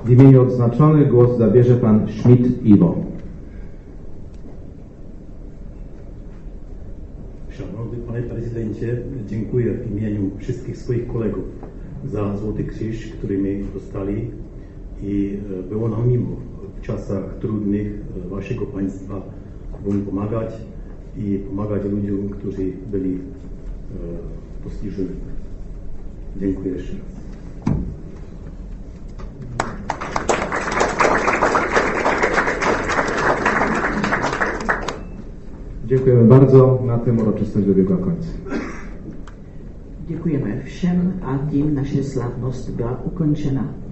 W imieniu odznaczonych głos zabierze pan Schmidt Iwo. Szanowny Panie Prezydencie, dziękuję w imieniu wszystkich swoich kolegów za Złoty Krzyż, który my dostali i było nam miło w czasach trudnych waszego państwa wam pomagać i pomagać ludziom, którzy byli postiżeni. Dziękuję jeszcze raz. Dziękujemy bardzo. Na tym uroczystość dobiegła końca. Děkujeme všem a tím naše slavnost byla ukončena.